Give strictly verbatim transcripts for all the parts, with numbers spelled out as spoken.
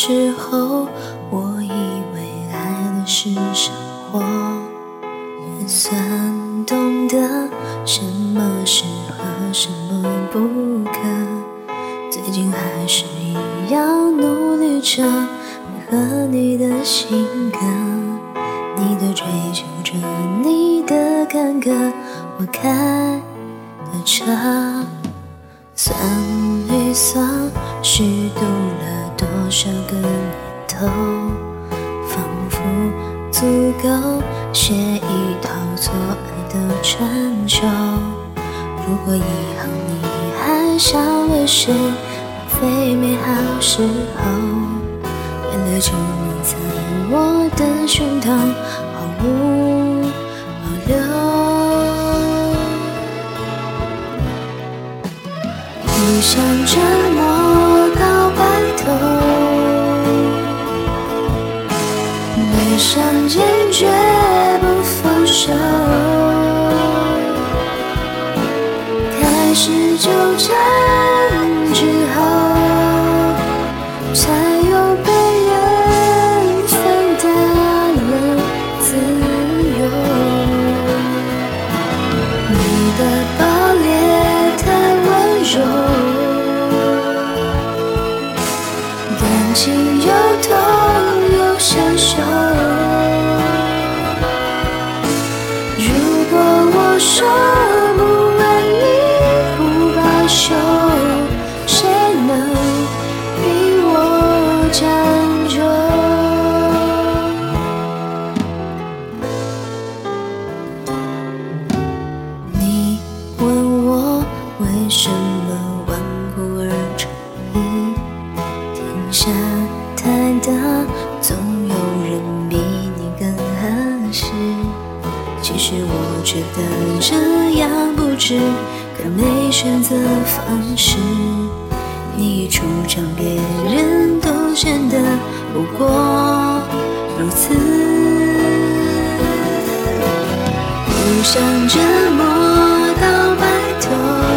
时候，我以为爱的是生活，也算懂得什么适合，什么不可。最近还是一样努力着配合你的性格，你的追求着，你的坎坷，我开的车。算一算，虚度了多少个年头，仿佛足够写一套错爱的春秋。如果以后你还想为谁浪费美好时候，眼泪就能在我的胸膛毫无保留。不想折磨到白头，没想坚决不放手，开始纠缠之后，才有被人分担了自由。你的爆裂太温柔，感情又痛又享受。如果我说不爱你不罢休，谁能逼我将就？你问我为什么顽固而成意，天下太大，总有人比你更合适。其实我觉得这样不值，可没选择方式。你主张别人都显得不过如此，不想折磨到白头，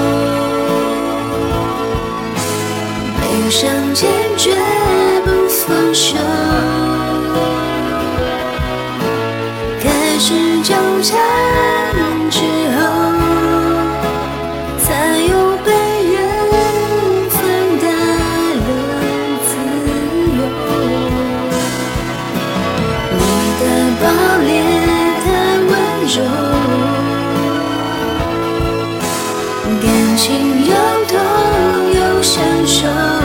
没想坚决不放手，开始纠缠之后，才有被人分担了自由。你的爆裂太温柔，感情又痛又享受。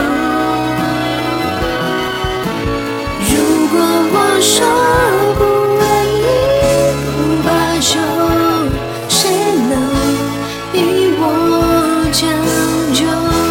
如果我说不爱你不罢休，谁能逼我将就？